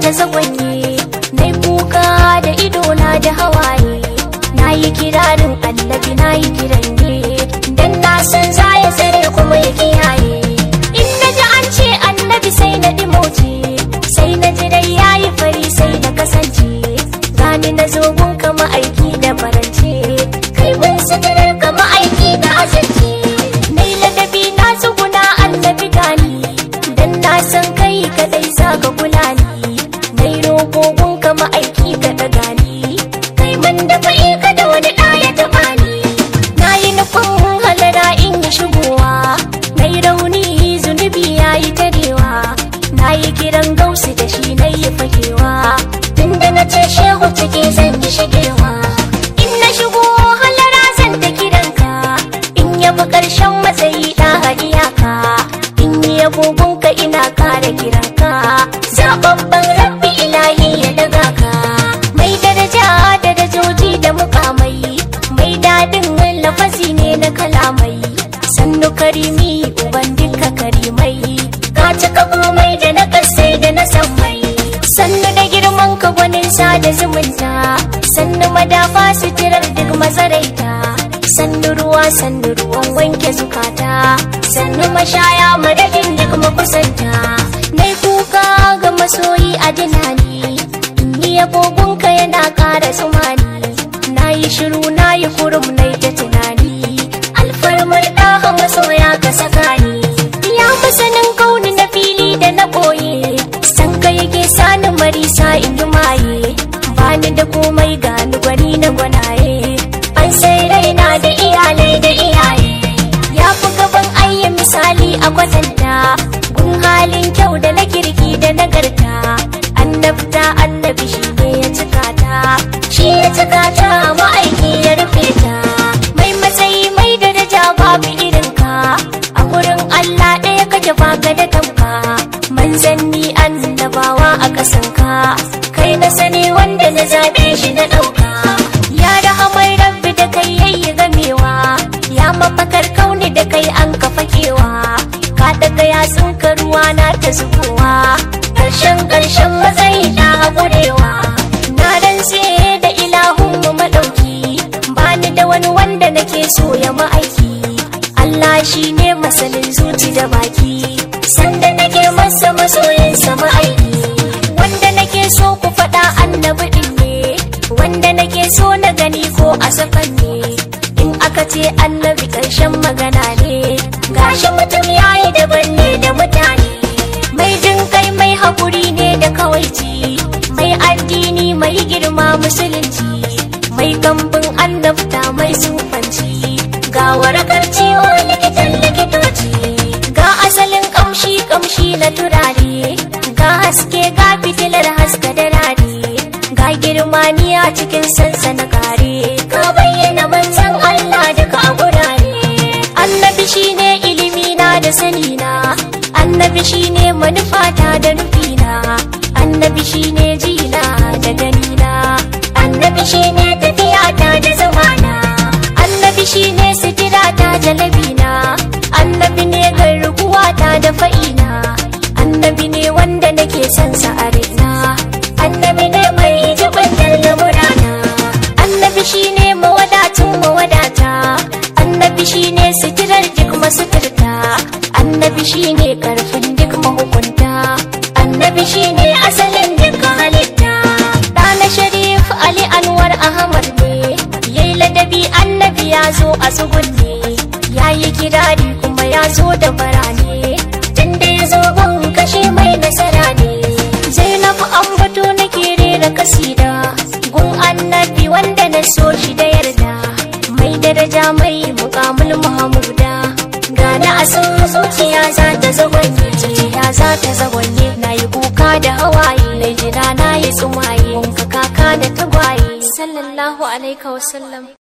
ta zagwanye, nai kuka da idona da hawaye, nayi kirarin annabi nayi kiran ne, dan na san za ya tsare kuma ya kiyaye. In naji an ce annabi sai na dimoce, sai na ji dai yayi fari sai na kasance, gani na zo gun kama aiki da farance, kai mun sadarar kama aiki da azance. Nai ladabi na tsuguna annabi gani, dan na san kai kadai za ka kula ni, nai roƙo gun kama aiki ka daga ni, kai mun dafa ka da wani ɗaya taɓa ni. Na yi nufin halara in yi shigowa, nai rauni zunubi ya yi tarewa, na yi kiran gausu da shi na yi fakewa, tunda na ce shehu ciki zan yi shigewa. In na shigo halara zan ta kiranka, in yabi ƙarshen matsayi ɗa a iyaka, in yi agogonka ina kara kiranka, zababban rabbi ilahi ya daga ka. Mai daraja da darajoji da mukamai, mai daɗin lafazi ne na kalamai, sannu karimi uban duka karimai, ka cika komai da na kasai da na sammai. Sannu da girman ka gwanin sada zumunta, sannu madafa suturar duk mazaraita, sannu ruwan wanke zukata, sannu mashaya madadin duk makusanta. Nai kuka ga masoyi a dinani, ni agogonka yana ƙara tsumani, na yi shiru na yi kurum na ta tunani, alfarmar ɗaha masoya ka saka ni. Ya masanin kauni na fili da na ɓoye, san ka yake sani marisa in yi maye, bani da komai gani gwani na gwanaye, an sai raina da iyalai da iyaye. Ya fi gaban ayya misali a kwatanta, gun halin kyau da na kirki da nagarta, annabta annabi shi ne ya cika ta, shi ya cika ta ma'aiki ya rufe ta. Mai matsayi mai daraja babu irinka, a gurin Allah ɗaya kake baka da tamka, manzanni annabawa a ƙasanka, kai na sani wanda na zaɓe shi na ɗauka. Ya rahamar rabbi da kai yayi gamewa, ya mafakar kauni da kai an kafa kewa, ka daga yatsun ka ruwa na ta zubowa, ƙarshen matsayi na haƙurewa. Na rantse da ilahun mu maɗauki, bani da wani wanda nake so ya ma'aiki, Allah shi ne masanin zuci da baki, sanda nake masa masoyinsa ma'aiki. Wanda nake so ku faɗa annabi ɗin ne, wanda nake so na gani ko a sakan ne, in aka ce annabi ƙarshen magana ne, gashi mutum yayi daban ne da mutane. Mai jin kai mai haƙuri ne da kawaici, mai addini mai girma musulunci, mai kambin annabta mai sufanci, ga warakar ciwo likitan likitoci, ga asalin kamshi na turare, ga haske ga fitilar haska da rari, ga girmaniya cikin sansana kare, ka bayyana manzan Allah duka a gurare. Annabi shine ilimina da sanina, annabi shine manufata da nufina, annabi shine jina da ganina, annabi shine tafiyata da zamana, annabi shine sitirata jalabina, annabi ne garkuwata da fa'ina, annabi ne wanda nake son sa a raina, annabi ne mai jibantar lamurana, annabi shine mawadatun mawadata, annabi shine sitirar duk masuturta, annabi shine karfin duk mahukunta, annabi shine asalin duk halitta. Ɗana Sharif Ali Anwar Ahmad ne, yayi ladabi annabi ya zo a tsugunne, yayi kirari kuma ya zo da barane, tunda ya zo gun kashe mai nasara ne. Zainabu ambato nake rera kasida, gun annabi wanda na so shi da yarda, mai daraja mai muƙamul Muhammuda, gana a san zuciya za ta zagwanye, zuciya za ta zagwanye, na yi kuka da hawaye, na jira na yi tsumaye, wanka kaka da tagwaye, sallallahu alaihi wasallam.